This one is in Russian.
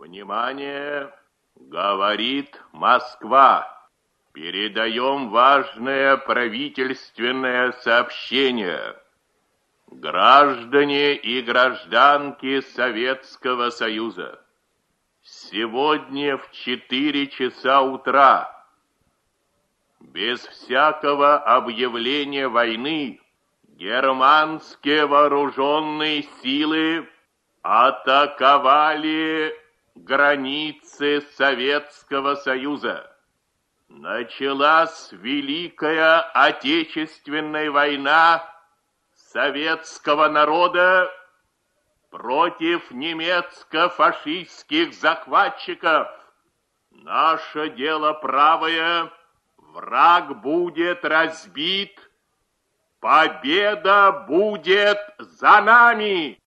Внимание! Говорит Москва. Передаем важное правительственное сообщение. Граждане и гражданки Советского Союза, сегодня в 4 часа утра, без всякого объявления войны, германские вооруженные силы атаковали границы Советского Союза. Началась Великая Отечественная война советского народа против немецко-фашистских захватчиков. Наше дело правое, враг будет разбит, победа будет за нами.